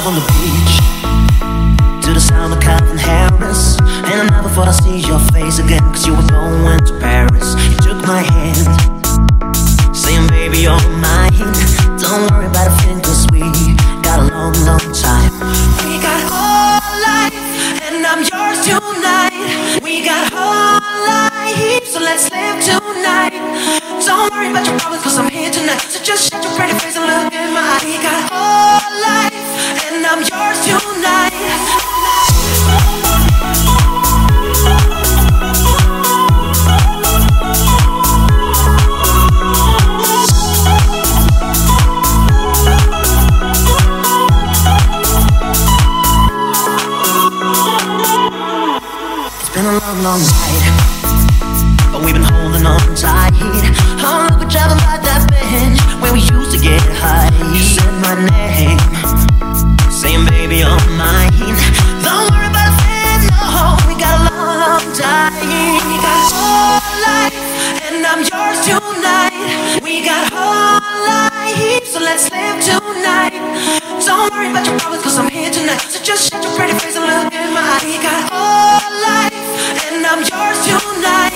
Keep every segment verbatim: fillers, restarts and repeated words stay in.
love on the beach, to the sound of Calvin Harris. And I never thought I'd see your face again, cause you were going to Paris. You took my hand, saying baby you're mine. Don't worry about a thing cause we got a long, long time. We got all life and I'm yours tonight. We got all life, so let's live tonight. Don't worry about your problems cause I'm here tonight. So just shut your pretty face and look in my eye. We got all life and I'm yours tonight. It's been a long, long night, but we've been holding on tight. Oh, look, we're driving by that bench where we used to get high. You said my name, saying baby you're mine. Don't worry about a thing, no, we got a long, long time. We got all life and I'm yours tonight. We got all life, so let's live tonight. Don't worry about your problems cause I'm here tonight. So just shut your pretty face and look in my eye. We got all life and I'm yours tonight.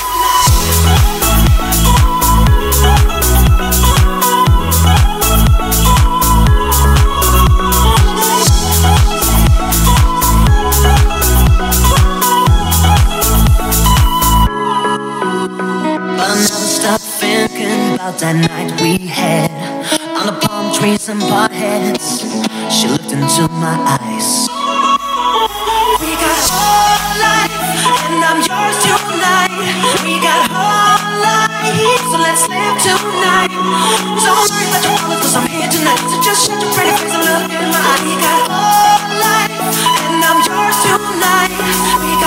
About that night we had on the palm trees and pot heads. She looked into my eyes. We got all life and I'm yours tonight. We got all life, so let's live tonight. Don't worry about your problems cause I'm here tonight. So just shut your pretty face and look in my eye. We got all life and I'm yours tonight. We